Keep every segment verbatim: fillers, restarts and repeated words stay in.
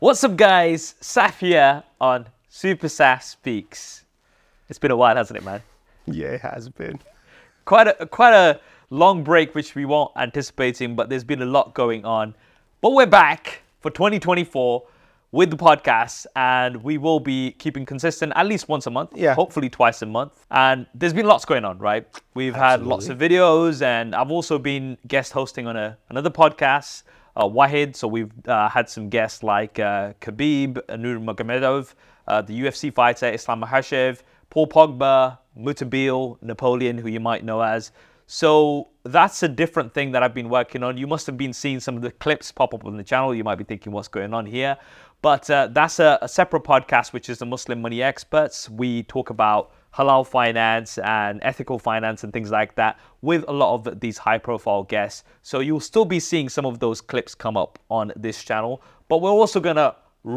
What's up, guys? Saf here on Super Saf Speaks. It's been a while, hasn't it, man? Yeah, it has been. Quite a quite a long break, which we weren't anticipating, but there's been a lot going on. But we're back for twenty twenty-four with the podcast, and we will be keeping consistent at least once a month, Yeah. hopefully twice a month. And there's been lots going on, right? We've had lots of videos, and I've also been guest hosting on a, another podcast, uh, Wahid. So we've uh, had some guests like uh, Khabib, Nurmagomedov, uh, the U F C fighter Islam Makhachev, Paul Pogba, Mutabil, Napoleon, who you might know as. So that's a different thing that I've been working on. You must have been seeing some of the clips pop up on the channel. You might be thinking, what's going on here? But uh, that's a, a separate podcast, which is the Muslim Money Experts. We talk about halal finance and ethical finance and things like that with a lot of these high-profile guests. So you'll still be seeing some of those clips come up on this channel. But we're also going to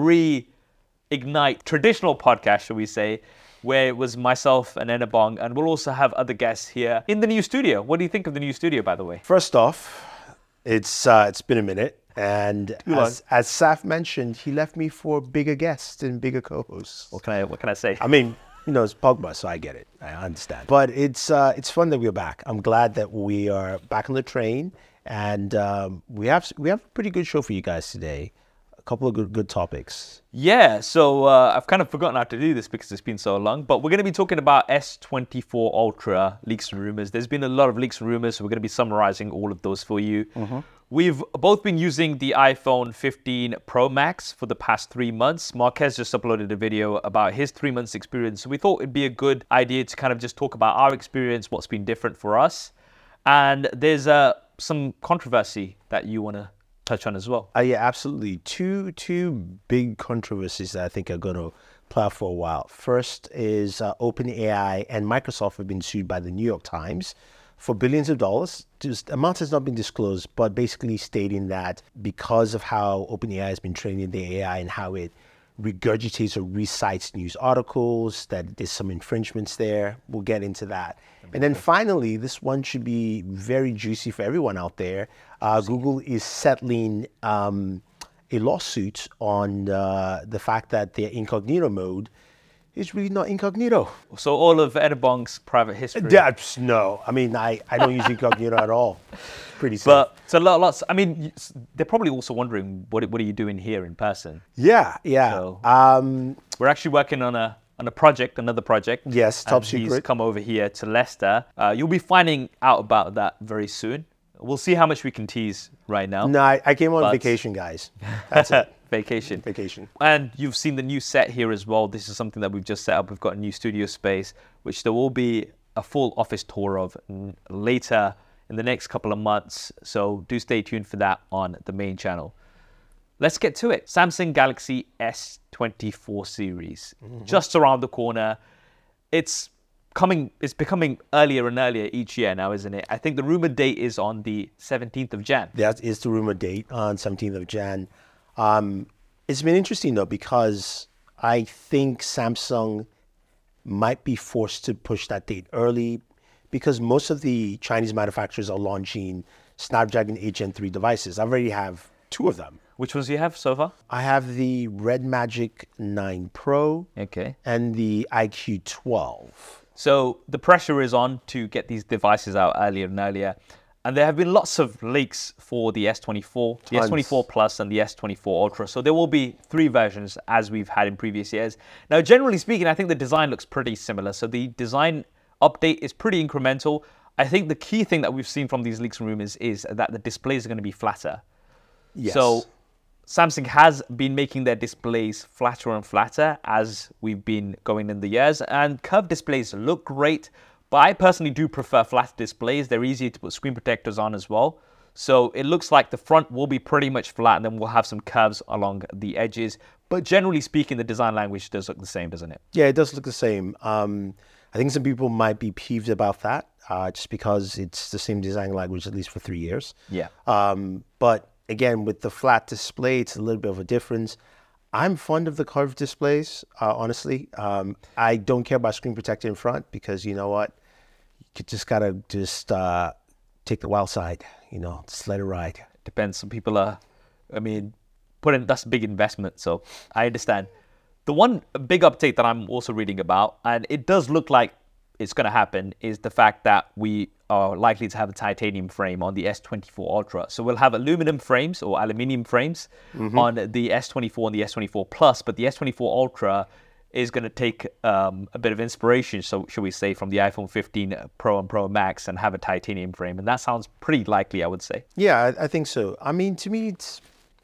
reignite traditional podcast, shall we say, where it was myself and Enabong, and we'll also have other guests here in the new studio. What do you think of the new studio, by the way? First off, it's uh, it's been a minute, and as, as Saf mentioned, he left me for bigger guests and bigger co-hosts. What can I what can I say? I mean, you know, it's Pogba, so I get it. I understand. But it's uh, it's fun that we're back. I'm glad that we are back on the train, and um, we have we have a pretty good show for you guys today. A couple of good good topics. Yeah, so uh, I've kind of forgotten how to do this because it's been so long, but we're going to be talking about S twenty-four Ultra leaks and rumors. There's been a lot of leaks and rumors, so we're going to be summarizing all of those for you. Mm-hmm. We've both been using the iPhone fifteen Pro Max for the past three months. Marquez just uploaded a video about his three months experience, so we thought it'd be a good idea to kind of just talk about our experience, what's been different for us. And there's uh, some controversy that you want to touch on as well. Uh, yeah, absolutely. Two two big controversies that I think are going to play out for a while. First is uh, OpenAI and Microsoft have been sued by the New York Times for billions of dollars. Just, amount has not been disclosed, but basically stating that because of how OpenAI has been training the A I and how it regurgitates or recites news articles, that there's some infringements there. We'll get into that. And then finally, this one should be very juicy for everyone out there. Uh, Google is settling um, a lawsuit on uh, the fact that their incognito mode is really not incognito. So all of Enabong's private history. That's no. I mean, I, I don't use incognito at all. Pretty safe. But it's a lot, lots. I mean, they're probably also wondering what what are you doing here in person? Yeah, yeah. So um, we're actually working on a on a project, another project. Yes, top and secret. He's come over here to Leicester. Uh, you'll be finding out about that very soon. We'll see how much we can tease right now. No, I, I came on But- vacation, guys. That's it. Vacation. Vacation. And you've seen the new set here as well. This is something that we've just set up. We've got a new studio space, which there will be a full office tour of n- later in the next couple of months. So do stay tuned for that on the main channel. Let's get to it. Samsung Galaxy S twenty-four series, mm-hmm. just around the corner. It's coming. It's becoming earlier and earlier each year now, isn't it? I think the rumored date is on the seventeenth of January. That is the rumored date on seventeenth of January. Um, it's been interesting though, because I think Samsung might be forced to push that date early because most of the Chinese manufacturers are launching Snapdragon eight Gen three devices. I already have two of them. Which ones do you have so far? I have the Red Magic nine Pro Okay. and the I Q twelve. So the pressure is on to get these devices out earlier and earlier. And there have been lots of leaks for the S twenty-four, the S twenty-four Plus and the S twenty-four Ultra. So there will be three versions as we've had in previous years. Now, generally speaking, I think the design looks pretty similar. So the design update is pretty incremental. I think the key thing that we've seen from these leaks and rumors is that the displays are going to be flatter. Yes. So Samsung has been making their displays flatter and flatter as we've been going in the years, and curved displays look great, but I personally do prefer flat displays. They're easier to put screen protectors on as well. So it looks like the front will be pretty much flat, and then we'll have some curves along the edges. But generally speaking, the design language does look the same, doesn't it? Yeah, it does look the same. Um, I think some people might be peeved about that, uh, just because it's the same design language, at least for three years. Yeah. Um, but again, with the flat display, it's a little bit of a difference. I'm fond of the curved displays, uh, honestly. Um, I don't care about screen protector in front because you know what? You just gotta just uh, take the wild side, you know, just let it ride. Depends. Some people are, I mean, put in, that's a big investment. So I understand. The one big update that I'm also reading about, and it does look like it's going to happen, is the fact that we are likely to have a titanium frame on the S twenty-four Ultra. So we'll have aluminum frames or aluminium frames mm-hmm. on the S twenty-four and the S twenty-four Plus, but the S twenty-four Ultra is going to take um, a bit of inspiration, so should we say, from the iPhone fifteen Pro and Pro Max and have a titanium frame. And that sounds pretty likely, I would say. Yeah, I, I think so. I mean, to me, it's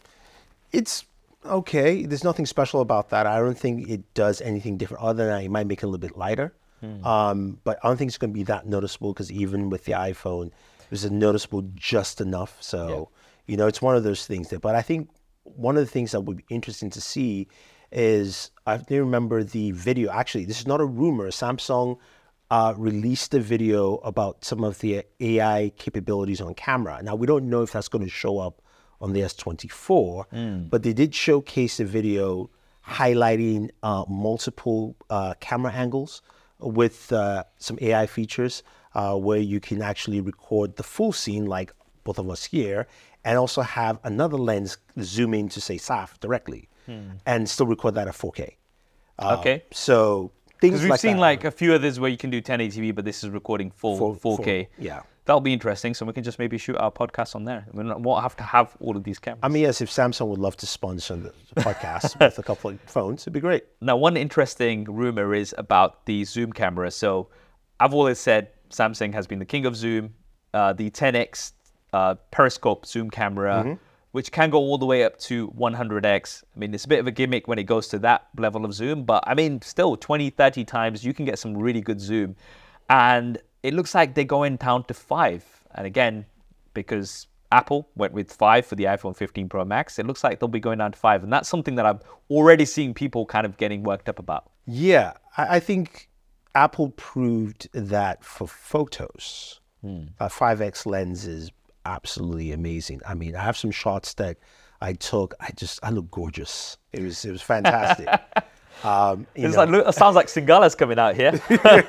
it's okay. There's nothing special about that. I don't think it does anything different other than it might make it a little bit lighter. Hmm. Um, but I don't think it's going to be that noticeable, because even with the iPhone, it was noticeable just enough. So, yeah. you know, it's one of those things there. But I think one of the things that would be interesting to see is, I remember the video, actually, this is not a rumor. Samsung uh, released a video about some of the A I capabilities on camera. Now, we don't know if that's going to show up on the S twenty-four, mm. but they did showcase a video highlighting uh, multiple uh, camera angles with uh, some A I features uh, where you can actually record the full scene, like both of us here, and also have another lens zoom in to say S A F directly. Hmm. And still record that at four K. Uh, okay. So things we've like seen that. like a few others where you can do ten eighty p, but this is recording full full, four K. Full, yeah. That'll be interesting. So we can just maybe shoot our podcast on there. We won't have to have all of these cameras. I mean, yes, if Samsung would love to sponsor the podcast with a couple of phones, it'd be great. Now, one interesting rumor is about the zoom camera. So I've always said Samsung has been the king of zoom. Uh, the ten X uh, periscope zoom camera, mm-hmm. which can go all the way up to one hundred X. I mean, it's a bit of a gimmick when it goes to that level of zoom, but I mean, still twenty, thirty times, you can get some really good zoom. And it looks like they're going down to five. And again, because Apple went with five for the iPhone fifteen Pro Max, it looks like they'll be going down to five. And that's something that I'm already seeing people kind of getting worked up about. Yeah, I, I think Apple proved that for photos. Hmm. A five X lens is absolutely amazing. I mean, I have some shots that I took. I just, I look gorgeous. It was, it was fantastic. um, you it's know. like, it sounds like Singala's coming out here.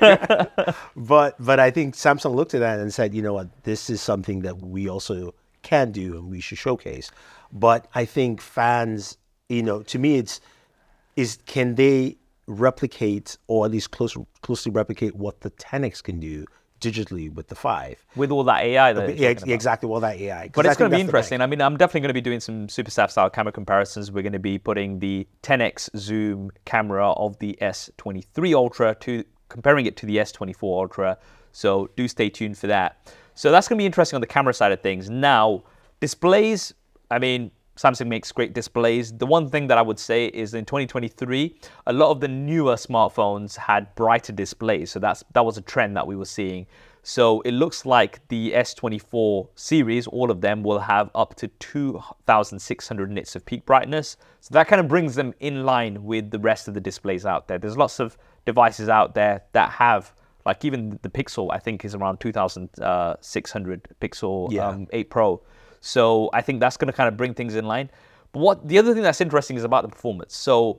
but, but I think Samsung looked at that and said, you know what, this is something that we also can do and we should showcase. But I think fans, you know, to me, it's, is can they replicate, or at least close, closely replicate what the ten X can do digitally with the five, with all that A I. That yeah, exactly, all that A I. But it's going to be interesting. I mean, I'm definitely going to be doing some super staff style camera comparisons. We're going to be putting the ten X zoom camera of the S twenty-three Ultra to comparing it to the S twenty-four Ultra. So do stay tuned for that. So that's going to be interesting on the camera side of things. Now, displays. I mean, Samsung makes great displays. The one thing that I would say is in twenty twenty-three, a lot of the newer smartphones had brighter displays. So that's that was a trend that we were seeing. So it looks like the S twenty-four series, all of them, will have up to two thousand six hundred nits of peak brightness. So that kind of brings them in line with the rest of the displays out there. There's lots of devices out there that have, like even the Pixel, I think, is around two thousand six hundred Pixel yeah. um, eight Pro. So I think that's going to kind of bring things in line. But what the other thing that's interesting is about the performance. So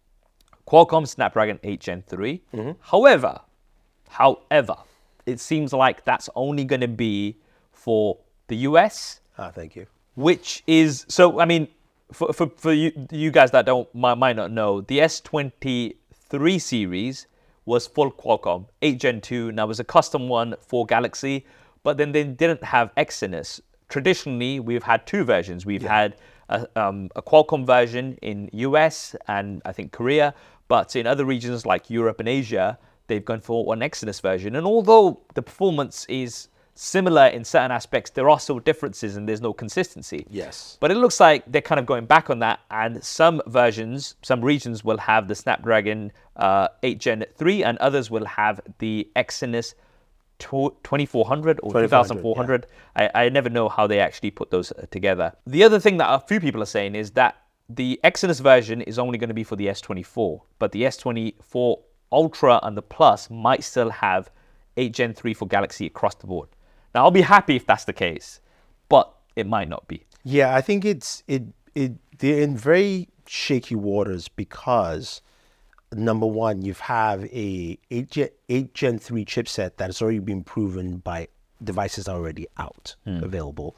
Qualcomm Snapdragon eight Gen three. Mm-hmm. However, however, it seems like that's only going to be for the U S. Ah, thank you. Which is, so I mean, for, for, for you, you guys that don't might, might not know, the S twenty-three series was full Qualcomm, eight Gen two, and that was a custom one for Galaxy, but then they didn't have Exynos. Traditionally, we've had two versions. We've yeah. had a, um, a Qualcomm version in U S and I think Korea, but in other regions like Europe and Asia, they've gone for an Exynos version. And although the performance is similar in certain aspects, there are still differences and there's no consistency. Yes. But it looks like they're kind of going back on that, and some versions, some regions will have the Snapdragon uh, eight Gen three and others will have the Exynos twenty-four hundred or two thousand four hundred. Yeah. I, I never know how they actually put those together. The other thing that a few people are saying is that the Exynos version is only going to be for the S twenty-four, but the S twenty-four Ultra and the Plus might still have eight Gen three for Galaxy across the board. Now, I'll be happy if that's the case, but it might not be. Yeah, I think it's it it they're in very shaky waters because, number one, you have a eight Gen three chipset that has already been proven by devices already out, hmm. available.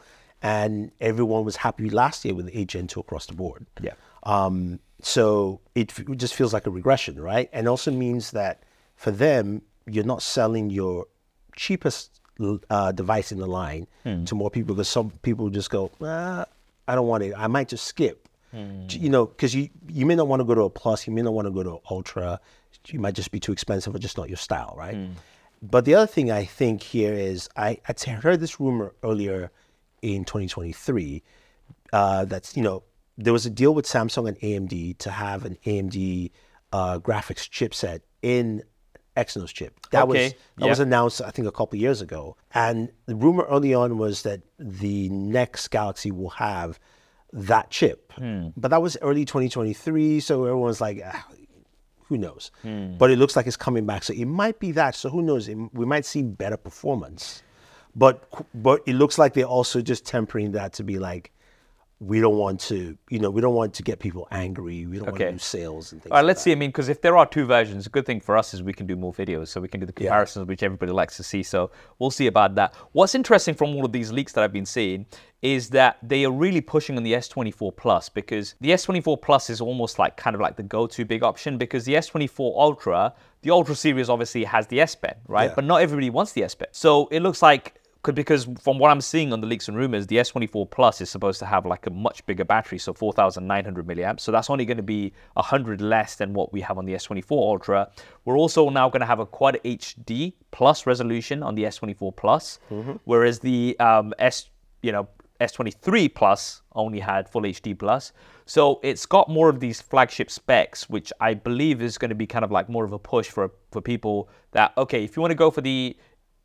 and everyone was happy last year with the eight Gen two across the board. Yeah. Um, so it, it just feels like a regression, right? And also means that for them, you're not selling your cheapest uh, device in the line hmm. to more people, because some people just go, ah, I don't want it. I might just skip. Hmm. You know, because you, you may not want to go to a Plus, you may not want to go to an Ultra. You might just be too expensive or just not your style, right? Hmm. But the other thing I think here is, I, I heard this rumor earlier in twenty twenty-three uh, that's, you know, there was a deal with Samsung and A M D to have an A M D uh, graphics chipset in Exynos chip. That okay. was that yeah. was announced, I think, a couple of years ago. And the rumor early on was that the next Galaxy will have that chip. Hmm. But that was early twenty twenty-three, so everyone's like, ah, who knows? Hmm. But it looks like it's coming back, so it might be that. So who knows? It, we might see better performance. But but it looks like they're also just tempering that to be like, we don't want to, you know, we don't want to get people angry. We don't okay. want to lose sales and things All right, like let's that. see. I mean, because if there are two versions, a good thing for us is we can do more videos, so we can do the comparisons, yeah. which everybody likes to see. So we'll see about that. What's interesting from all of these leaks that I've been seeing is that they are really pushing on the S twenty-four Plus, because the S twenty-four Plus is almost like kind of like the go-to big option, because the S twenty-four Ultra, the Ultra series obviously has the S Pen, right? Yeah. But not everybody wants the S Pen. So it looks like, because from what I'm seeing on the leaks and rumors, the S twenty-four Plus is supposed to have like a much bigger battery, so four thousand nine hundred milliamps. So that's only going to be one hundred less than what we have on the S twenty-four Ultra. We're also now going to have a Quad H D Plus resolution on the S twenty-four Plus, mm-hmm. whereas the um, S, you know, S twenty-three Plus only had Full H D Plus. So it's got more of these flagship specs, which I believe is going to be kind of like more of a push for for people that, okay, if you want to go for the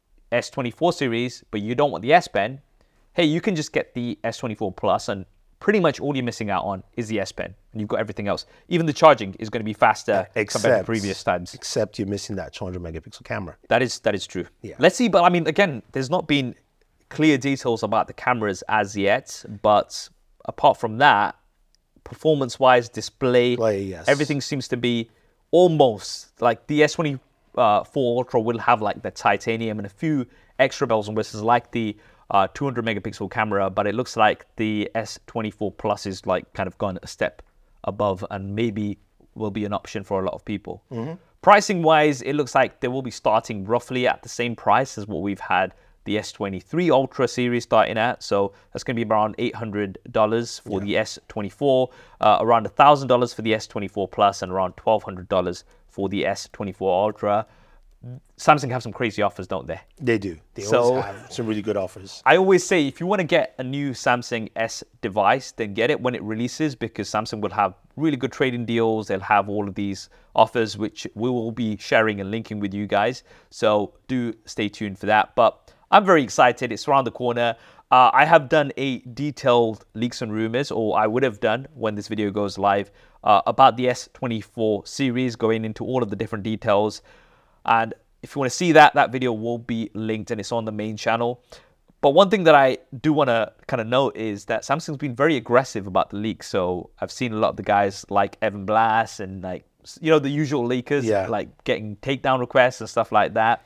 S twenty-four series, but you don't want the S Pen, hey, you can just get the S twenty-four Plus, and pretty much all you're missing out on is the S Pen, and you've got everything else. Even the charging is going to be faster except, compared to previous times. Except you're missing that two hundred megapixel camera. That is that is true. Yeah. Let's see, but I mean, again, there's not been clear details about the cameras as yet, but apart from that, performance-wise, display, Play, yes. everything seems to be almost like the S twenty-four Uh, four Ultra will have like the titanium and a few extra bells and whistles like the uh, two hundred megapixel camera, but it looks like the S twenty-four Plus is like kind of gone a step above and maybe will be an option for a lot of people. Mm-hmm. Pricing wise, it looks like they will be starting roughly at the same price as what we've had the S twenty-three Ultra series starting at. So that's going to be around eight hundred dollars for yeah. the S twenty-four, uh, around one thousand dollars for the S twenty-four Plus, and around twelve hundred dollars for the S twenty-four Ultra. Samsung have some crazy offers, don't they? They do. They so, always have some really good offers. I always say, if you want to get a new Samsung S device, then get it when it releases, because Samsung will have really good trading deals. They'll have all of these offers, which we will be sharing and linking with you guys. So do stay tuned for that. But I'm very excited. It's around the corner. Uh, I have done a detailed leaks and rumors, or I would have done when this video goes live, uh, about the S twenty-four series, going into all of the different details. And if you want to see that, that video will be linked and it's on the main channel. But one thing that I do want to kind of note is that Samsung's been very aggressive about the leaks. So I've seen a lot of the guys like Evan Blass and like, you know, the usual leakers, yeah. like getting takedown requests and stuff like that.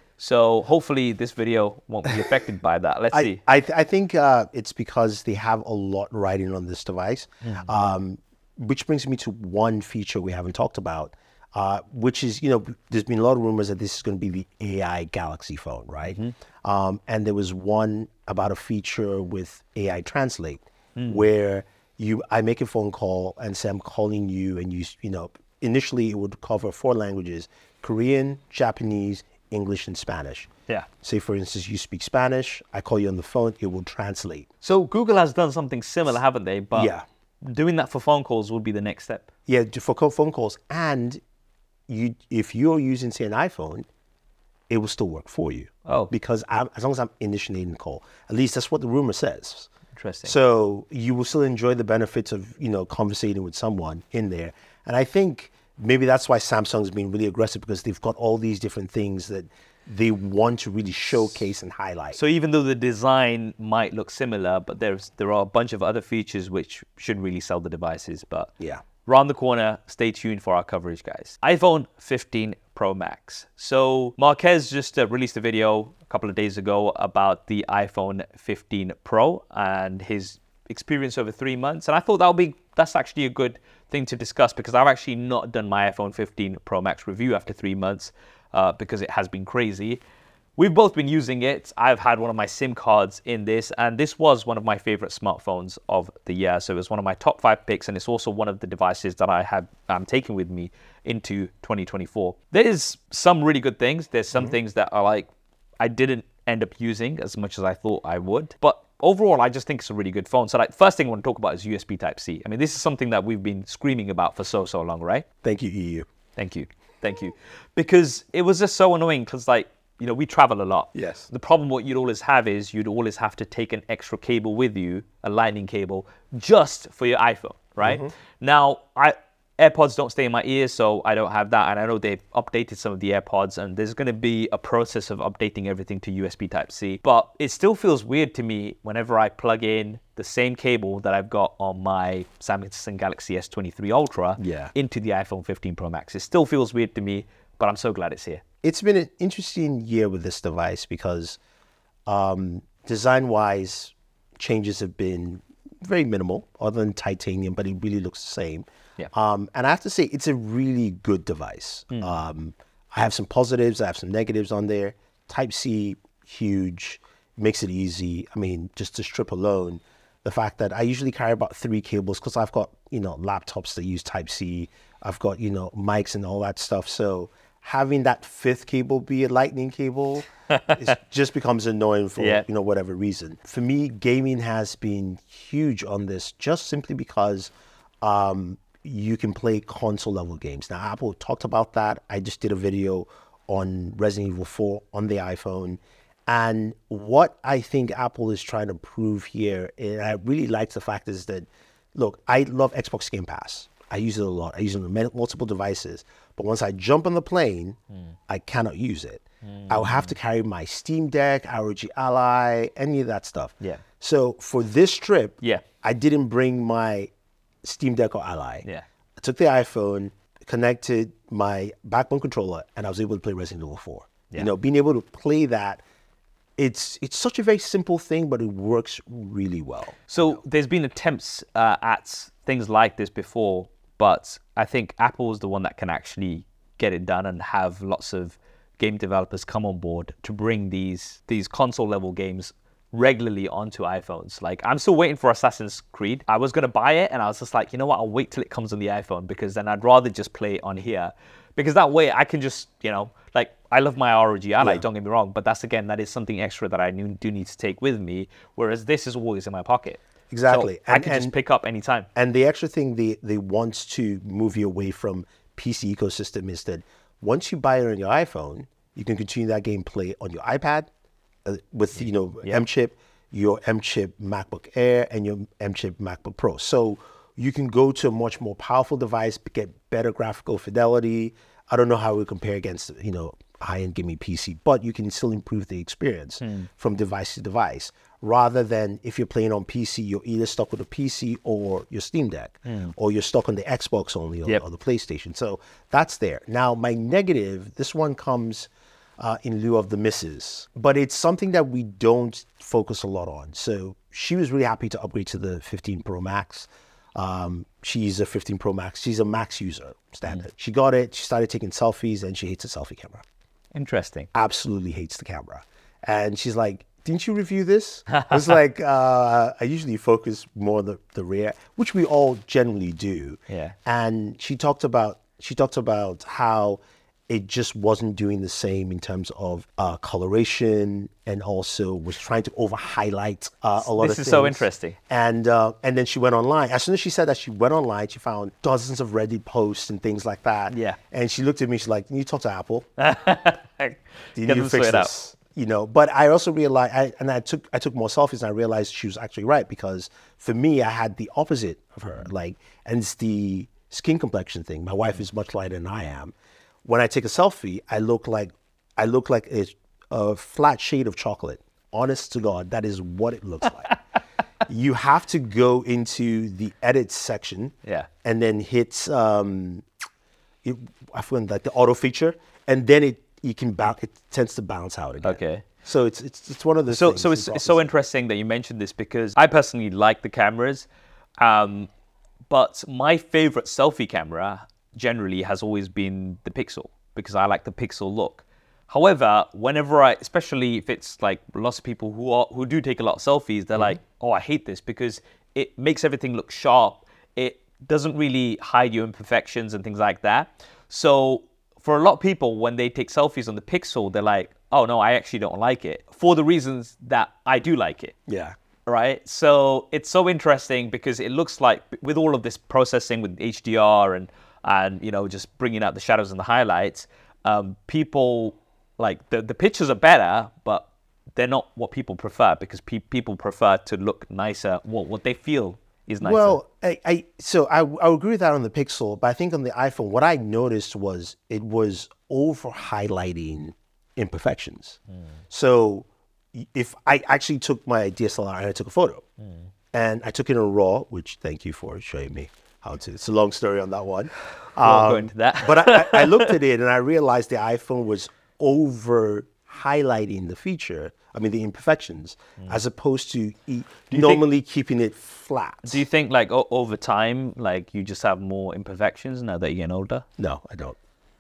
So hopefully this video won't be affected by that. Let's I, see. I, th I think uh, it's because they have a lot riding on this device, mm-hmm. um, which brings me to one feature we haven't talked about, uh, which is, you know, there's been a lot of rumors that this is going to be the A I Galaxy phone, right? Mm-hmm. um, and there was one about a feature with A I Translate, mm. where you I make a phone call and say I'm calling you, and you, you know, initially it would cover four languages: Korean, Japanese, English, and Spanish. Yeah. Say, for instance, you speak Spanish, I call you on the phone, it will translate. So Google has done something similar, haven't they? But yeah. doing that for phone calls would be the next step. Yeah, for phone calls. And you, if you're using, say, an iPhone, it will still work for you. Oh. Because I'm, as long as I'm initiating the call, at least that's what the rumor says. Interesting. So you will still enjoy the benefits of, you know, conversating with someone in there. And I think maybe that's why Samsung's been really aggressive, because they've got all these different things that they want to really showcase and highlight. So even though the design might look similar, but there's there are a bunch of other features which should really sell the devices. But yeah, round the corner, stay tuned for our coverage, guys. iPhone fifteen Pro Max. So Marques just uh, released a video a couple of days ago about the iPhone fifteen Pro and his experience over three months. And I thought that would be, that's actually a good thing to discuss, because I've actually not done my iPhone fifteen Pro Max review after three months uh, because it has been crazy. We've both been using it. I've had one of my SIM cards in this, and this was one of my favorite smartphones of the year. So it was one of my top five picks, and it's also one of the devices that I have um, taken with me into twenty twenty-four. There's some really good things. There's some mm-hmm. things that are like, I didn't end up using as much as I thought I would. But overall, I just think it's a really good phone. So like, first thing I want to talk about is U S B Type-C. I mean, this is something that we've been screaming about for so, so long, right? Thank you, E U. Thank you. Thank you. Because it was just so annoying because like, you know, we travel a lot. Yes. The problem what you'd always have is you'd always have to take an extra cable with you, a lightning cable, just for your iPhone, right? Mm-hmm. Now, I AirPods don't stay in my ears, so I don't have that. And I know they've updated some of the AirPods, and there's going to be a process of updating everything to U S B Type-C. But it still feels weird to me whenever I plug in the same cable that I've got on my Samsung Galaxy S twenty-three Ultra yeah. into the iPhone fifteen Pro Max. It still feels weird to me, but I'm so glad it's here. It's been an interesting year with this device because um, design-wise, changes have been very minimal, other than titanium, but it really looks the same. Yeah. Um, and I have to say, it's a really good device. Mm. Um, I have some positives, I have some negatives on there. Type-C, huge, makes it easy. I mean, just to strip alone, the fact that I usually carry about three cables because I've got, you know, laptops that use Type-C. I've got, you know, mics and all that stuff. So having that fifth cable be a lightning cable it just becomes annoying for, yeah. you know, whatever reason. For me, gaming has been huge on this just simply because um, you can play console level games. Now, Apple talked about that. I just did a video on Resident Evil four on the iPhone. And what I think Apple is trying to prove here, and I really like the fact is that, look, I love Xbox Game Pass. I use it a lot. I use it on multiple devices. But once I jump on the plane, mm. I cannot use it. Mm. I'll have to carry my Steam Deck, R O G Ally, any of that stuff. Yeah. So for this trip, yeah. I didn't bring my Steam Deck or Ally. Yeah. I took the iPhone, connected my Backbone controller, and I was able to play Resident Evil four. Yeah. You know, being able to play that, it's it's such a very simple thing, but it works really well. So you know? There's been attempts uh, at things like this before, but I think Apple is the one that can actually get it done and have lots of game developers come on board to bring these these console level games regularly onto iPhones. Like, I'm still waiting for Assassin's Creed. I was going to buy it and I was just like, you know what, I'll wait till it comes on the iPhone, because then I'd rather just play it on here, because that way I can just, you know, like, I love my R O G Ally, yeah. don't get me wrong, but that's, again, that is something extra that I do need to take with me, whereas this is always in my pocket. Exactly. So and, I can and, just pick up anytime. And the extra thing they, they want to move you away from P C ecosystem is that once you buy it on your iPhone, you can continue that gameplay on your iPad uh, with, you know, yeah. M-chip, your M-chip MacBook Air, and your M-chip MacBook Pro. So you can go to a much more powerful device, get better graphical fidelity. I don't know how it would compare against, you know, high-end gaming P C, but you can still improve the experience mm. from device to device, rather than if you're playing on P C, you're either stuck with a P C or your Steam Deck, mm. or you're stuck on the Xbox only or, yep. or the PlayStation. So that's there. Now, my negative, this one comes uh, in lieu of the misses, but it's something that we don't focus a lot on. So she was really happy to upgrade to the fifteen Pro Max. Um, she's a fifteen Pro Max. She's a Max user, standard. Mm. She got it. She started taking selfies, and she hates the selfie camera. Interesting. Absolutely hates the camera. And she's like, didn't you review this? I was like, uh, I usually focus more on the, the rear, which we all generally do. Yeah. And she talked about she talked about how it just wasn't doing the same in terms of uh, coloration, and also was trying to over highlight uh, a lot this of things. This is so interesting. And uh, and then she went online. As soon as she said that, she went online, she found dozens of Reddit posts and things like that. Yeah. And she looked at me, she's like, you talk to Apple. You need to fix this. Out. You know, but I also realized, I, and I took I took more selfies, and I realized she was actually right, because for me, I had the opposite of her. Like, and it's the skin complexion thing. My wife is much lighter than I am. When I take a selfie, I look like I look like a, a flat shade of chocolate. Honest to God, that is what it looks like. You have to go into the edit section, yeah, and then hit, um, it, I find like the auto feature, and then it you can bounce. It tends to bounce out again. Okay. So it's it's it's one of those So things. so it's, it's so interesting that you mentioned this because I personally like the cameras, um, but my favorite selfie camera generally has always been the Pixel because I like the Pixel look. However, whenever I, especially if it's like lots of people who are who do take a lot of selfies, they're mm-hmm. like, oh, I hate this because it makes everything look sharp. It doesn't really hide your imperfections and things like that. So for a lot of people, when they take selfies on the Pixel, they're like, oh no, I actually don't like it for the reasons that I do like it. Yeah. Right. So it's so interesting because it looks like with all of this processing with H D R and, and you know, just bringing out the shadows and the highlights, um, people like the, the pictures are better, but they're not what people prefer because pe- people prefer to look nicer, what, what they feel is nicer. Well, I, I so I, I agree with that on the Pixel, but I think on the iPhone, what I noticed was it was over highlighting imperfections. Mm. So if I actually took my D S L R and I took a photo mm. and I took it in RAW, which thank you for showing me how to, it's a long story on that one. We'll um, go into that. But I, I looked at it and I realized the iPhone was over highlighting the feature, I mean the imperfections, mm. as opposed to e- normally think, keeping it flat. Do you think like o- over time, like you just have more imperfections now that you're getting older? No, I don't.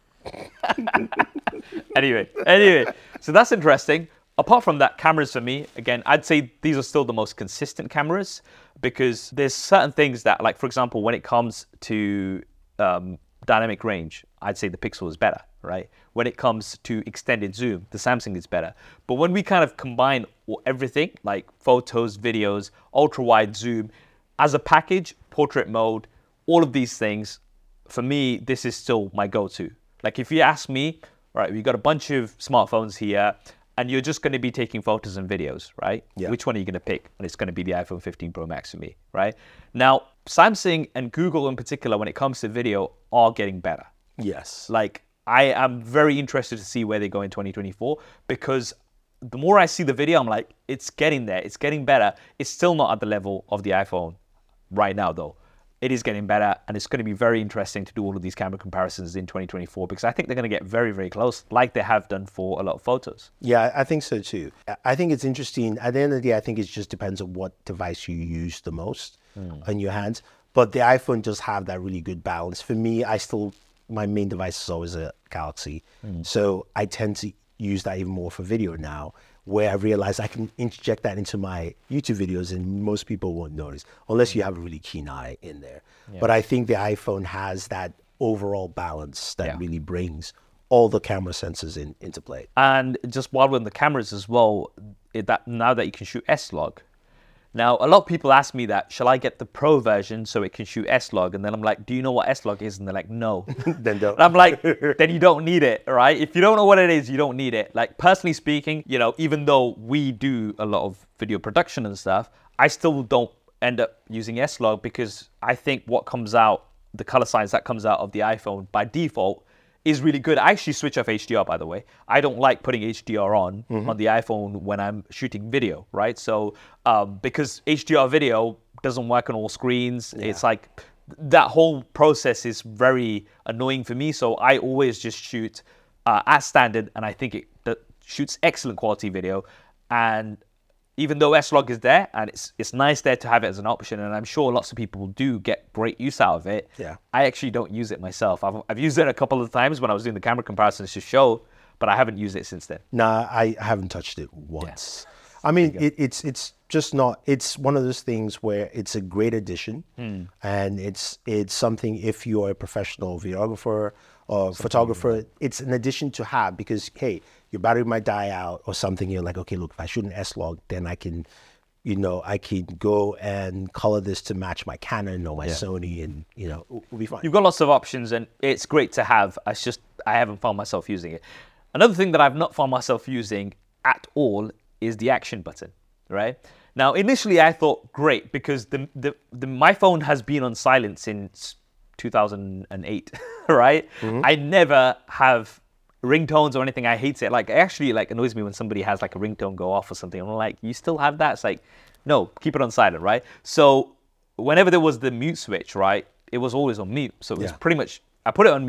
anyway, anyway, so that's interesting. Apart from that, cameras for me, again, I'd say these are still the most consistent cameras because there's certain things that, like for example, when it comes to um, dynamic range, I'd say the Pixel is better, right? When it comes to extended zoom, the Samsung is better. But when we kind of combine everything, like photos, videos, ultra-wide zoom, as a package, portrait mode, all of these things, for me, this is still my go-to. Like if you ask me, right, we've got a bunch of smartphones here, and you're just going to be taking photos and videos, right? Yeah. Which one are you going to pick? And it's going to be the iPhone fifteen Pro Max for me, right? Now, Samsung and Google in particular, when it comes to video, are getting better. Yes. Like, I am very interested to see where they go in twenty twenty-four because the more I see the video, I'm like, it's getting there. It's getting better. It's still not at the level of the iPhone right now, though. It is getting better, and it's going to be very interesting to do all of these camera comparisons in twenty twenty-four because I think they're going to get very, very close, like they have done for a lot of photos. Yeah, I think so too. I think it's interesting. At the end of the day, I think it just depends on what device you use the most mm. on your hands. But the iPhone does have that really good balance. For me, I still, my main device is always a Galaxy. Mm. So I tend to use that even more for video now, where I realize I can interject that into my YouTube videos and most people won't notice unless you have a really keen eye in there. Yeah. But I think the iPhone has that overall balance that yeah. really brings all the camera sensors in, into play. And just while we're on the cameras as well, it, that now that you can shoot S-Log. Now, a lot of people ask me that, shall I get the Pro version so it can shoot S-Log? And then I'm like, do you know what S-Log is? And they're like, no. Then don't. And I'm like, then you don't need it, right? If you don't know what it is, you don't need it. Like, personally speaking, you know, even though we do a lot of video production and stuff, I still don't end up using S-Log because I think what comes out, the color science that comes out of the iPhone by default is really good. I actually switch off H D R, by the way. I don't like putting H D R on mm-hmm. on the iPhone when I'm shooting video, right? So um, because H D R video doesn't work on all screens, yeah. it's like that whole process is very annoying for me. So I always just shoot uh, at standard, and I think it that shoots excellent quality video. And even though S-Log is there, and it's it's nice there to have it as an option, and I'm sure lots of people do get great use out of it, yeah. I actually don't use it myself. I've, I've used it a couple of times when I was doing the camera comparisons to show, but I haven't used it since then. Nah, I haven't touched it once. Yeah. I mean, it, it's it's just not, it's one of those things where it's a great addition, mm. and it's it's something if you're a professional videographer or something photographer, like it's an addition to have because, hey, your battery might die out or something. You're like, okay, look, if I shoot an S-Log, then I can, you know, I can go and color this to match my Canon or my yeah. Sony, and, you know, we'll be fine. You've got lots of options, and it's great to have. It's just, I haven't found myself using it. Another thing that I've not found myself using at all is the action button, right? Now, initially I thought, great, because the, the, the my phone has been on silent since two thousand eight, right? Mm-hmm. I never have ringtones or anything. I hate it. Like, it actually like annoys me when somebody has like a ringtone go off or something. I'm like, you still have that? It's like, no, keep it on silent, right? So whenever there was the mute switch, right, it was always on mute. So it was yeah. pretty much, I put it on mute,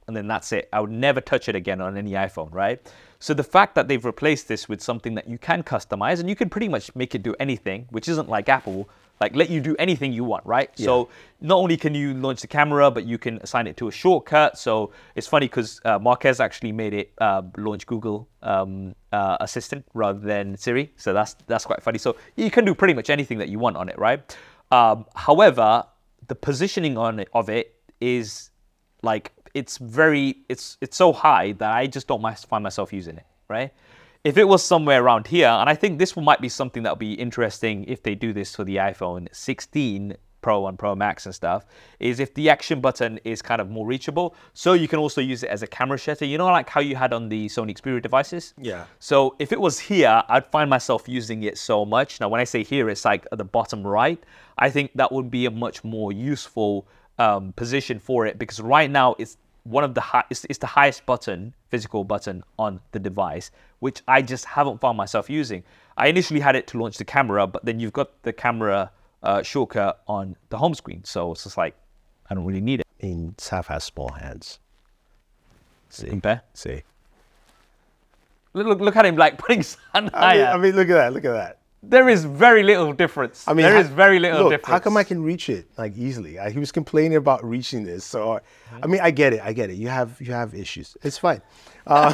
and then that's it. I would never touch it again on any iPhone, right? So the fact that they've replaced this with something that you can customize, and you can pretty much make it do anything, which isn't like Apple, like let you do anything you want, right? Yeah. So not only can you launch the camera, but you can assign it to a shortcut. So it's funny because uh, Marquez actually made it uh, launch Google um, uh, Assistant rather than Siri. So that's that's quite funny. So you can do pretty much anything that you want on it, right? Um, however, the positioning on it, of it is like, it's very, it's it's so high that I just don't find myself using it, right? If it was somewhere around here, and I think this might be something that'll be interesting if they do this for the iPhone sixteen Pro and Pro Max and stuff, is if the action button is kind of more reachable, so you can also use it as a camera shutter. You know, like how you had on the Sony Xperia devices? Yeah. So if it was here, I'd find myself using it so much. Now, when I say here, it's like at the bottom right. I think that would be a much more useful um, position for it, because right now it's one of the high, it's, it's the highest button, physical button on the device, which I just haven't found myself using. I initially had it to launch the camera, but then you've got the camera uh, shortcut on the home screen, so it's just like, I don't really need it. I mean, Saf has small hands. See, compare. See. Look, look, look at him like putting sand I mean, higher. I mean, look at that. Look at that. There is very little difference. I mean, there how, is very little look, difference. How come I can reach it like easily? I, he was complaining about reaching this, so I mean, I get it. I get it. You have you have issues. It's fine. Uh,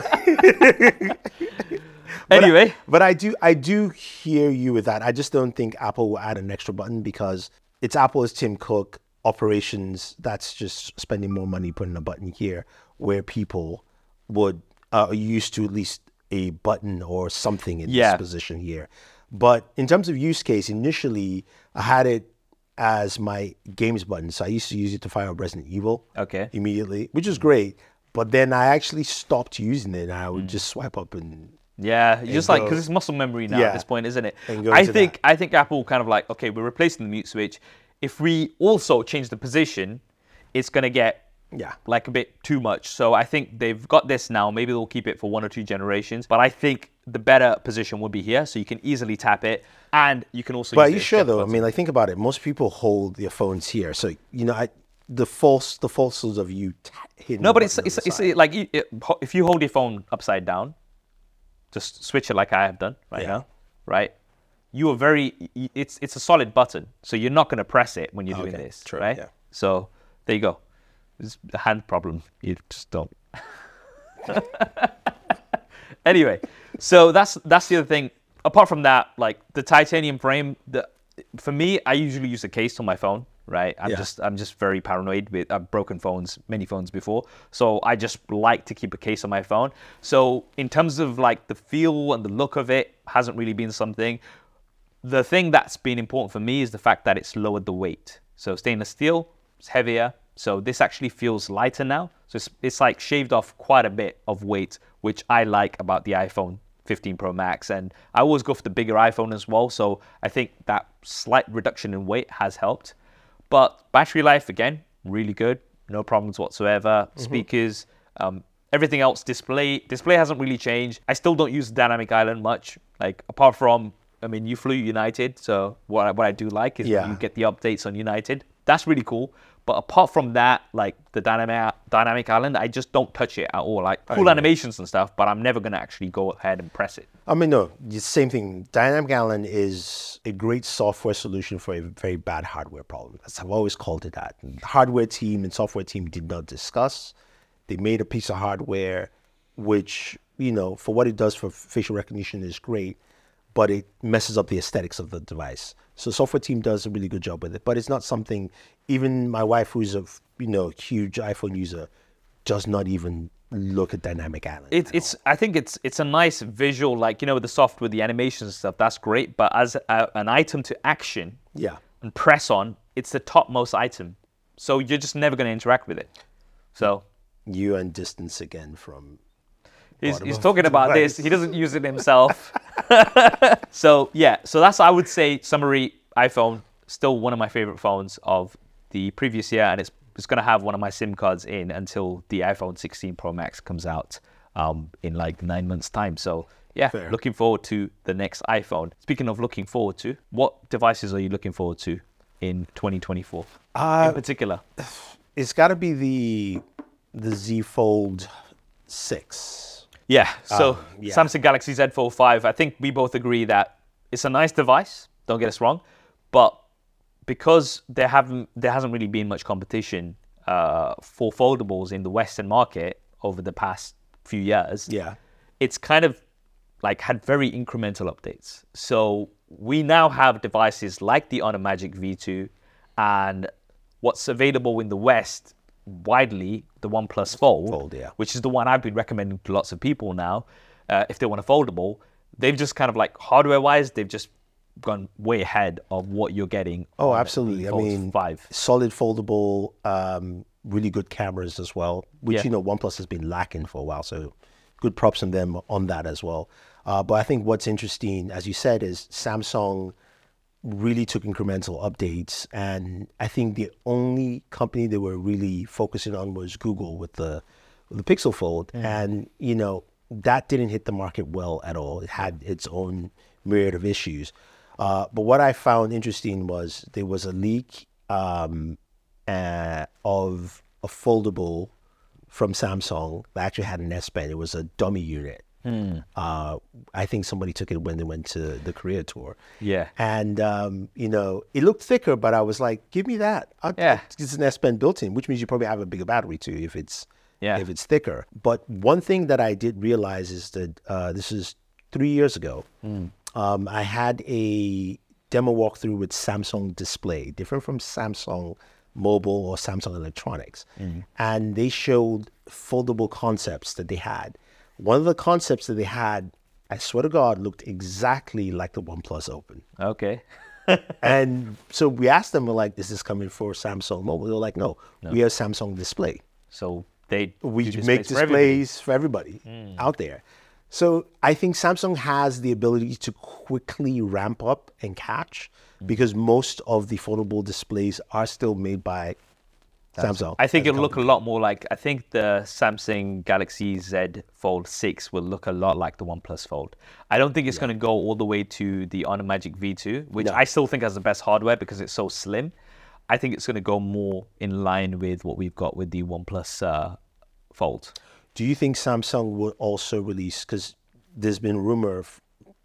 anyway, but I, but I do I do hear you with that. I just don't think Apple will add an extra button because it's Apple, it's Tim Cook. Operations, that's just spending more money putting a button here, where people would uh, are used to at least a button or something in yeah. this position here. But in terms of use case, initially I had it as my games button. So I used to use it to fire up Resident Evil okay. immediately, which was great. But then I actually stopped using it and I would mm. just swipe up and yeah, and just go, like, because it's muscle memory now yeah, at this point, isn't it? I think that. I think Apple kind of like, okay, we're replacing the mute switch. If we also change the position, it's going to get yeah. like a bit too much. So I think they've got this now. Maybe they'll keep it for one or two generations. But I think the better position would be here, so you can easily tap it, and you can also. But use are you sure though? Button. I mean, like, think about it. Most people hold their phones here, so you know, I, the false, the falsehoods of you t- hitting. No, but it's it's, it's like it, if you hold your phone upside down, just switch it like I have done right yeah. now, right? You are very. It's it's a solid button, so you're not going to press it when you're doing okay. this, True. right? Yeah. So there you go. It's a hand problem. You just don't. Anyway, so that's that's the other thing. Apart from that, like the titanium frame, the for me, I usually use a case on my phone, right? I'm yeah. just I'm just very paranoid with I've broken phones, many phones before, so I just like to keep a case on my phone. So in terms of like the feel and the look of it, hasn't really been something. The thing that's been important for me is the fact that it's lowered the weight. So stainless steel, it's heavier. So this actually feels lighter now. So it's, it's like shaved off quite a bit of weight, which I like about the iPhone fifteen Pro Max. And I always go for the bigger iPhone as well. So I think that slight reduction in weight has helped. But battery life, again, really good. No problems whatsoever. Mm-hmm. Speakers, um, everything else, display. Display hasn't really changed. I still don't use Dynamic Island much. Like apart from, I mean, you flew United. So what I, what I do like is yeah. you get the updates on United. That's really cool. But apart from that, like the dynamic dynamic island, I just don't touch it at all. Like cool animations and stuff, but I'm never going to actually go ahead and press it. I mean, no, the same thing. Dynamic Island is a great software solution for a very bad hardware problem. As I've always called it that. The hardware team and software team did not discuss. They made a piece of hardware, which, you know, for what it does for facial recognition is great, but it messes up the aesthetics of the device. So software team does a really good job with it, but it's not something, even my wife, who's a you know huge iPhone user, does not even look at Dynamic Island. It, it's all. I think it's it's a nice visual, like, you know, with the software, the animations and stuff, that's great. But as a, an item to action yeah. and press on, it's the topmost item. So you're just never going to interact with it. So you and distance again from... He's, he's talking about this. He doesn't use it himself. So yeah, so that's, I would say, summary, iPhone, still one of my favorite phones of the previous year, and it's it's going to have one of my SIM cards in until the iPhone sixteen Pro Max comes out um, in like nine months' time. So yeah, Fair. Looking forward to the next iPhone. Speaking of looking forward to, what devices are you looking forward to in twenty twenty-four uh, in particular? It's got to be the the the Z Fold six. Yeah. So Um, yeah. Samsung Galaxy Z Fold five. I think we both agree that it's a nice device. Don't get us wrong, but because there haven't there hasn't really been much competition uh, for foldables in the Western market over the past few years. Yeah. It's kind of like had very incremental updates. So we now have devices like the Honor Magic V two and what's available in the West widely, the OnePlus Fold, Fold, yeah. which is the one I've been recommending to lots of people now. Uh, if they want a foldable, they've just kind of like hardware-wise, they've just gone way ahead of what you're getting. Oh, on absolutely. the I Fold mean, five. solid foldable, um, really good cameras as well, which, Yeah. you know, OnePlus has been lacking for a while. So good props on them on that as well. Uh, but I think what's interesting, as you said, is Samsung really took incremental updates. And I think the only company they were really focusing on was Google with the, with the Pixel Fold. And, you know, that didn't hit the market well at all. It had its own myriad of issues. Uh, but what I found interesting was there was a leak um, uh, of a foldable from Samsung that actually had an S Pen. It was a dummy unit. Hmm. Uh, I think somebody took it when they went to the Korea tour. Yeah. And, um, you know, it looked thicker, but I was like, give me that. I'll, Yeah. It's an S Pen built in, which means you probably have a bigger battery too if it's Yeah. if it's thicker. But one thing that I did realize is that uh, this is three years ago. Um, I had a demo walkthrough with Samsung Display, different from Samsung Mobile or Samsung Electronics. And they showed foldable concepts that they had. One of the concepts that they had, I swear to God, looked exactly like the OnePlus Open. Okay. And so we asked them, we're like, is this coming for Samsung Mobile? They were like, no, we are Samsung Display. So they We do make displays for everybody. displays for everybody, out there. So I think Samsung has the ability to quickly ramp up and catch because most of the foldable displays are still made by Samsung. I think as a it'll look a company. lot more like, I think the Samsung Galaxy Z Fold six will look a lot like the OnePlus Fold. I don't think it's going to go all the way to the Honor Magic V two, which No. I still think has the best hardware because it's so slim. I think it's going to go more in line with what we've got with the OnePlus uh, Fold. Do you think Samsung will also release, because there's been rumor of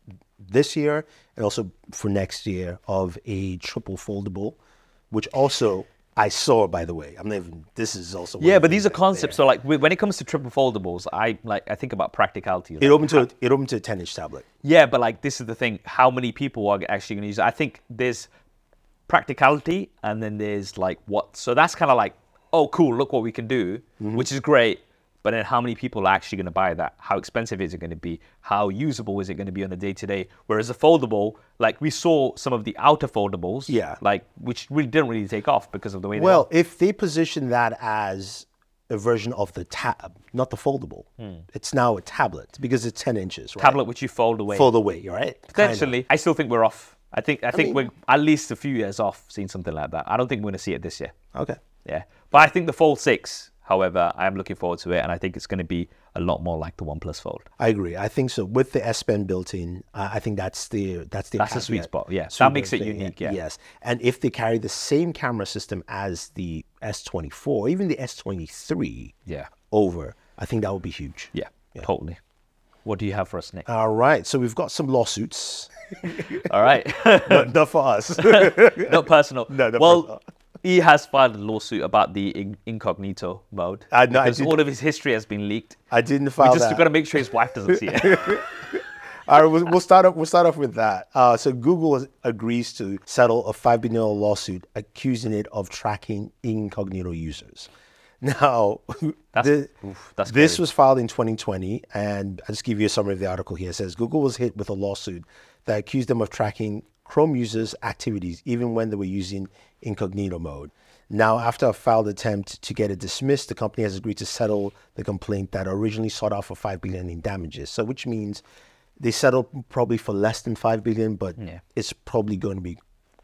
this year and also for next year of a triple foldable, which also I saw, by the way. I'm not even, this is also one Yeah, of the but these things are that- concepts. So like when it comes to triple foldables, I like I think about practicality. It Like, opened to it opened to a ten inch tablet. yeah, but like this is the thing: how many people are actually going to use it? I think there's practicality, and then there's like what. So that's kind of like, oh, cool, look what we can do, which is great. But then how many people are actually going to buy that? How expensive is it going to be? How usable is it going to be on a day-to-day? Whereas a foldable, like we saw some of the outer foldables, Yeah. like which really didn't really take off because of the way they Well, if they position that as a version of the tab, not the foldable, it's now a tablet because it's ten inches, right? tablet which you fold away. Fold away, right? Kind of. Potentially, I still think we're off. I think I think mean- we're at least a few years off seeing something like that. I don't think we're going to see it this year. Okay. Yeah, but I think the Fold six, however, I am looking forward to it, and I think it's going to be a lot more like the OnePlus Fold. I agree. I think so. With the S Pen built in, uh, I think that's the that's the That's the sweet caveat. spot, yeah. Sweet That makes it thing, unique, yeah. Yes, and if they carry the same camera system as the S twenty-four, even the S twenty-three Yeah, over, I think that would be huge. yeah, totally. What do you have for us, Nick? All right. So we've got some lawsuits. All right, not, not for us. not personal. No, not well, personal. he has filed a lawsuit about the in- incognito mode I know, I because did- all of his history has been leaked. I didn't We file just that. got to make sure his wife doesn't see it. All right, we'll, we'll start off. We'll start off with that. Uh, so Google has- agrees to settle a five billion dollar lawsuit accusing it of tracking incognito users. Now, That's- the- oof, that's this scary. was filed in twenty twenty, and I'll just give you a summary of the article here. It says Google was hit with a lawsuit that accused them of tracking Chrome users' activities even when they were using incognito mode. Now, after a failed attempt to get it dismissed, the company has agreed to settle the complaint that originally sought out for five billion dollars in damages. So, which means they settled probably for less than five billion dollars, but Yeah. it's probably going to be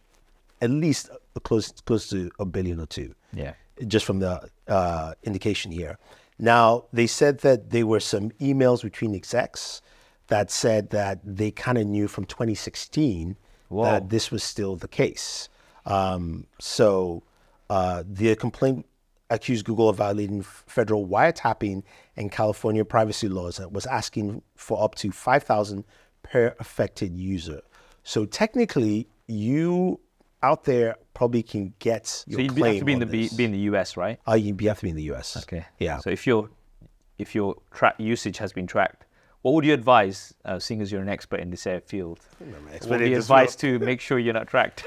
at least a close close to a billion or two. Yeah. Just from the uh, indication here. Now, they said that there were some emails between execs that said that they kind of knew from twenty sixteen Whoa. that this was still the case. Um, so uh, the complaint accused Google of violating federal wiretapping and California privacy laws and was asking for up to five thousand dollars per affected user. So technically, you out there probably can get your so you claim have to be in the this. be in the U S, right? Uh, you have to be in the U S. Okay. Yeah. So if your if your tra- usage has been tracked, what would you advise, uh, seeing as you're an expert in this area field? What would you advise to make sure you're not tracked?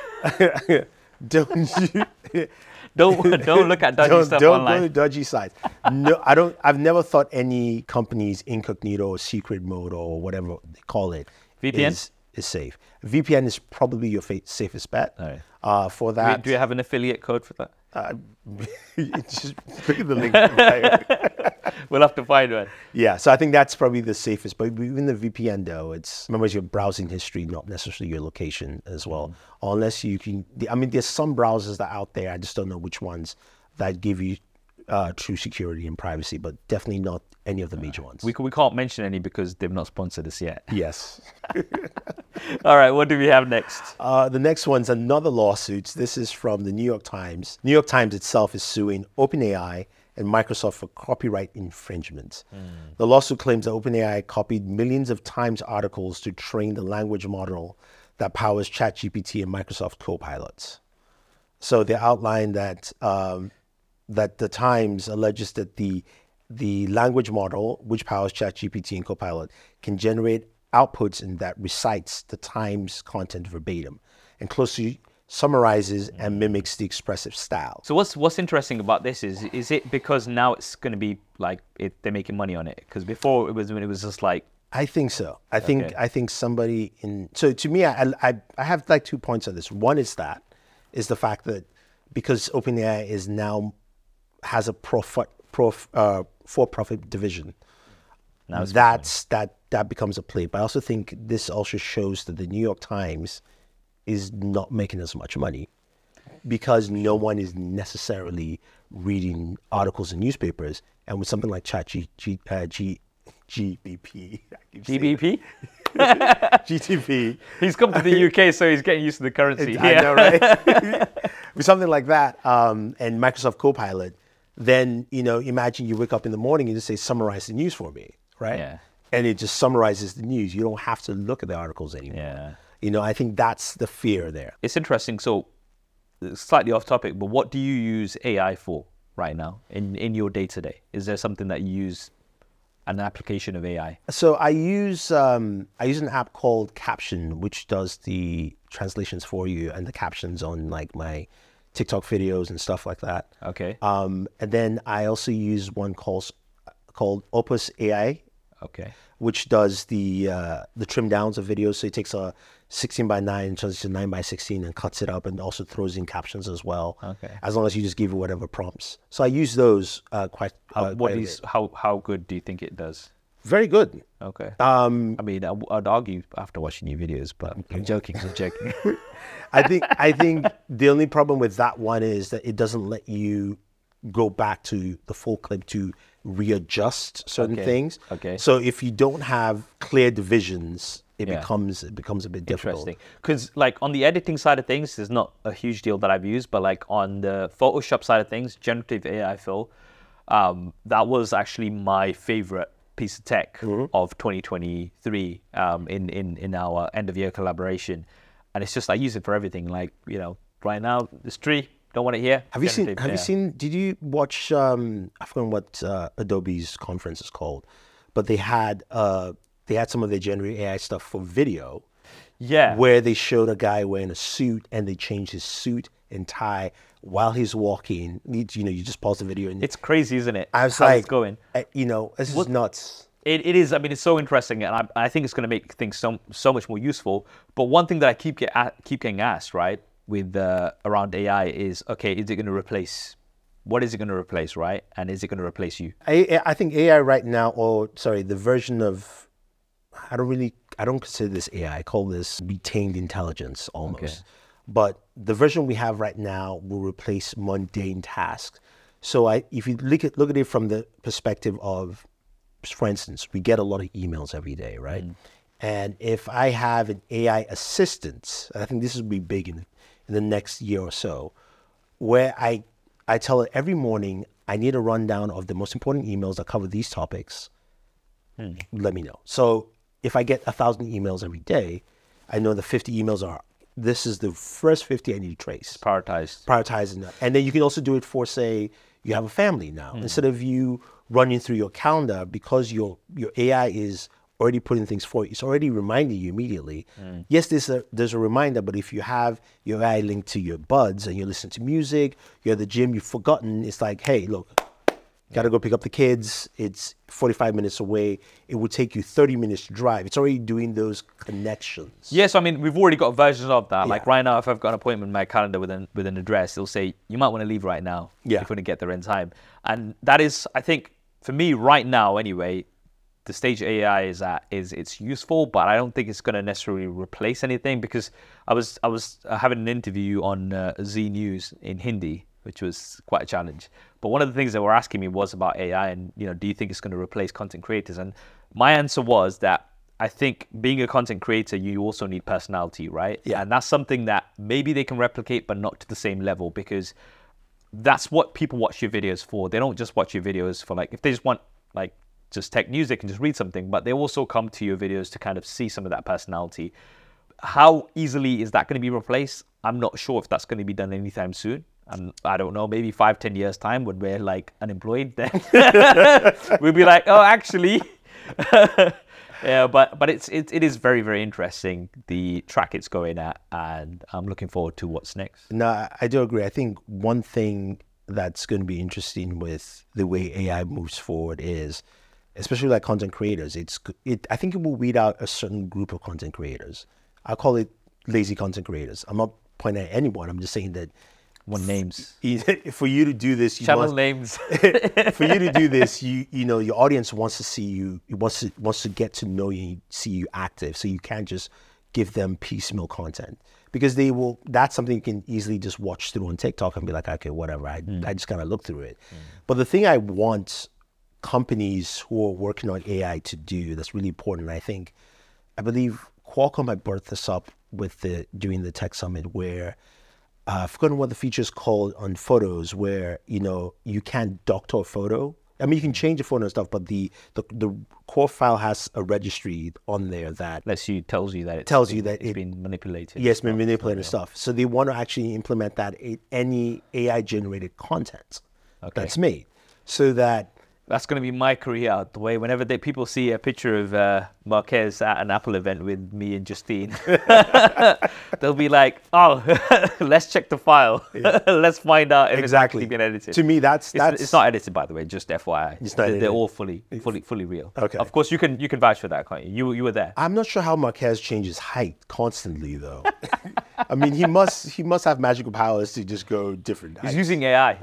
don't you, don't don't look at dodgy don't, stuff don't online. go to dodgy sites. No, I don't. I've never thought any company's incognito or secret mode or whatever they call it V P N is, is safe. V P N is probably your fa- safest bet. All right. Uh, for Do you, that, do you have an affiliate code for that? uh, just click the link. Right. We'll have to find one. Yeah, so I think that's probably the safest. But even the V P N, though, it's remember it's your browsing history, not necessarily your location as well. Mm-hmm. Unless you can, I mean, there's some browsers that are out there. I just don't know which ones that give you uh, true security and privacy, but definitely not any of the major ones. We we can't mention any because they've not sponsored us yet. Yes. All right, what do we have next? Uh, the next one's another lawsuit. This is from the New York Times. New York Times itself is suing OpenAI and Microsoft for copyright infringement. Mm. The lawsuit claims that OpenAI copied millions of Times articles to train the language model that powers ChatGPT and Microsoft Copilot. So they outlined that um, that the Times alleges that the the language model, which powers ChatGPT and Copilot, can generate outputs and that recites the Times content verbatim and closely summarizes and mimics the expressive style. So what's what's interesting about this is is it because now it's going to be like it, they're making money on it? Because before it was when it was just like. I think so. I think Okay. I think somebody in so to me I, I I have like two points on this. One is that is the fact that because OpenAI is now has a prof, prof, uh, for-profit division. Now it's That's that that becomes a play. But I also think this also shows that the New York Times is not making as much money because no one is necessarily reading articles in newspapers. And with something like Chat G, G, uh, G, G B P, G B P. G T P. He's come to the U K, so he's getting used to the currency. I know, right? With something like that, um, and Microsoft Copilot, then you know, imagine you wake up in the morning and just say, "Summarize the news for me," right? Yeah. And it just summarizes the news. You don't have to look at the articles anymore. Yeah. You know, I think that's the fear there. It's interesting. So, slightly off topic, but what do you use A I for right now in, in your day to day? Is there something that you use, an application of A I? So I use um, I use an app called Caption, which does the translations for you and the captions on like my TikTok videos and stuff like that. Okay. Um, and then I also use one called called Opus A I. Okay. Which does the uh, the trim downs of videos. So it takes a sixteen by nine and turns it to nine by sixteen and cuts it up and also throws in captions as well. Okay. As long as you just give it whatever prompts. So I use those uh, quite, How, uh, what quite a is bit. how how good do you think it does? Very good. Okay. Um, I mean, I, I'd argue after watching your videos, but I'm joking. I'm joking. I think I think the only problem with that one is that it doesn't let you go back to the full clip to readjust certain Okay. things. Okay. So if you don't have clear divisions, it Yeah. becomes it becomes a bit difficult. Interesting. Because like on the editing side of things, there's not a huge deal that I've used, but like on the Photoshop side of things, generative A I fill, um, that was actually my favorite piece of tech Mm-hmm. of twenty twenty-three um, in, in, in our end of year collaboration. And it's just, I use it for everything. Like, you know, right now, this tree, don't want it here. Have you seen? Generative, Have you yeah. seen? Did you watch? Um, I forgot what uh, Adobe's conference is called, but they had uh, they had some of their generative A I stuff for video, Yeah. where they showed a guy wearing a suit and they changed his suit and tie while he's walking. You you know, you just pause the video and It's crazy, isn't it? I was How like, it's going. uh, you know, this is nuts. It, it is. I mean, it's so interesting, and I, I think it's going to make things so so much more useful. But one thing that I keep get a- keep getting asked, right, with uh, around A I is, okay, is it going to replace? What is it going to replace, right? And is it going to replace you? I I think A I right now, or sorry, the version of, I don't really, I don't consider this A I. I call this retained intelligence almost. Okay. But the version we have right now will replace mundane tasks. So I, if you look at look at it from the perspective of, for instance, we get a lot of emails every day, right? Mm. And if I have an A I assistant, I think this will be big in in the next year or so, where I I tell it every morning, I need a rundown of the most important emails that cover these topics. Hmm. Let me know. So if I get a thousand emails every day, I know the fifty emails are, this is the first fifty I need to trace. Prioritized. Prioritizing that. And then you can also do it for, say, you have a family now. Mm. Instead of you running through your calendar, because your your A I is already putting things for you, it's already reminding you immediately. Mm. Yes, there's a, there's a reminder, but if you have your A I linked to your buds and you listen to music, you're at the gym, you've forgotten, it's like, hey, look, got to go pick up the kids. It's forty-five minutes away. It would take you thirty minutes to drive. It's already doing those connections. Yes, I mean, we've already got versions of that. Yeah. Like right now, if I've got an appointment in my calendar with an, with an address, it'll say, you might want to leave right now yeah. if you want to get there in time. And that is, I think, for me right now anyway, the stage A I is at is it's useful, but I don't think it's going to necessarily replace anything, because I was, I was having an interview on uh, Z News in Hindi, which was quite a challenge. But one of the things they were asking me was about A I and, you know, do you think it's going to replace content creators? And my answer was that I think being a content creator, you also need personality, right? Yeah. And that's something that maybe they can replicate, but not to the same level, because that's what people watch your videos for. They don't just watch your videos for, like, if they just want, like, just tech news, they can just read something, but they also come to your videos to kind of see some of that personality. How easily is that going to be replaced? I'm not sure if that's going to be done anytime soon. Um, I don't know, maybe five, ten years time when we're like unemployed, then we'll be like, oh, actually, yeah. But but it's it, it is very very interesting, the track it's going at, and I'm looking forward to what's next. No, I do agree. I think one thing that's going to be interesting with the way A I moves forward is, especially like content creators, it's it. I think it will weed out a certain group of content creators. I call it lazy content creators. I'm not pointing at anyone. I'm just saying that. One names. For you to do this, you channel must, names. For you to do this, you you know your audience wants to see you. Wants to wants to get to know you, see you active. So you can't just give them piecemeal content, because they will. That's something you can easily just watch through on TikTok and be like, okay, whatever. I mm. I just gotta look through it. Mm. But the thing I want companies who are working on A I to do that's really important, I think, I believe Qualcomm had brought this up with the during the Tech Summit, where. Uh, I've forgotten what the feature is called on photos, where, you know, you can't doctor a photo. I mean, you can change the photo and stuff, but the, the, the core file has a registry on there that lets you, tells you that it tells you that it's it, been manipulated. Yes, been manipulated and stuff. So they want to actually implement that in any A I generated content okay. that's made, so that. That's going to be my career, the way whenever they, people see a picture of uh, Marquez at an Apple event with me and Justine, they'll be like, oh, let's check the file. Yeah. Let's find out if exactly. it's actually been edited. To me, that's... that's it's, it's not edited, by the way, just F Y I. It's not they're, edited. They're all fully, fully, fully real. Okay. Of course, you can you can vouch for that, can't you? You, you were there. I'm not sure how Marquez changes height constantly, though. I mean, he must he must have magical powers to just go different heights. He's using A I.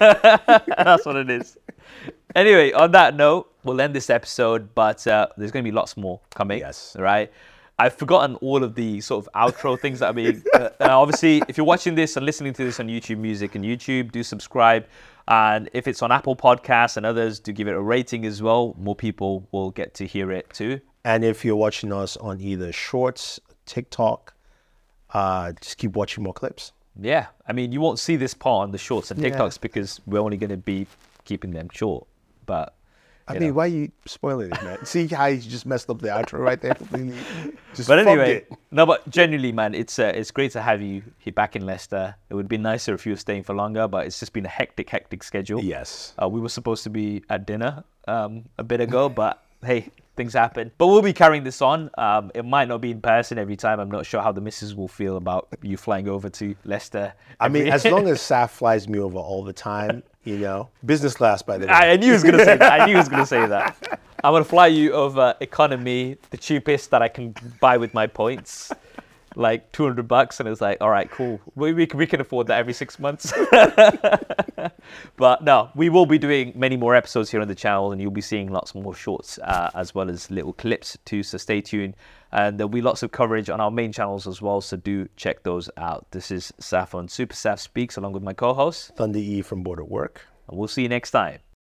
That's what it is. Anyway, on that note, we'll end this episode, but uh, there's going to be lots more coming. Yes. Right? I've forgotten all of the sort of outro things that are being... Uh, obviously, if you're watching this and listening to this on YouTube Music and YouTube, do subscribe. And if it's on Apple Podcasts and others, do give it a rating as well. More people will get to hear it too. And if you're watching us on either Shorts, TikTok, uh, just keep watching more clips. Yeah. I mean, you won't see this part on the Shorts and TikToks yeah. because we're only going to be keeping them short. But I mean, know. Why are you spoiling it, man? See how you just messed up the outro right there completely. Just but anyway, it. no, but genuinely, man, it's uh, it's great to have you here back in Leicester. It would be nicer if you were staying for longer, but it's just been a hectic, hectic schedule. Yes. Uh, we were supposed to be at dinner um, a bit ago, but hey, things happen. But we'll be carrying this on. Um, it might not be in person every time. I'm not sure how the missus will feel about you flying over to Leicester. I mean, as long as Saf flies me over all the time, you know, business class, by the way. I, I knew he was going to say that. I knew he was going to say that. I'm going to fly you over economy, the cheapest that I can buy with my points, like two hundred bucks. And it's like, all right, cool. We, we, can, we can afford that every six months. But no, we will be doing many more episodes here on the channel, and you'll be seeing lots more shorts uh, as well as little clips too. So stay tuned. And there'll be lots of coverage on our main channels as well, so do check those out. This is Saf on Super Saf Speaks, along with my co-host Thunder E from Board at Work. And we'll see you next time.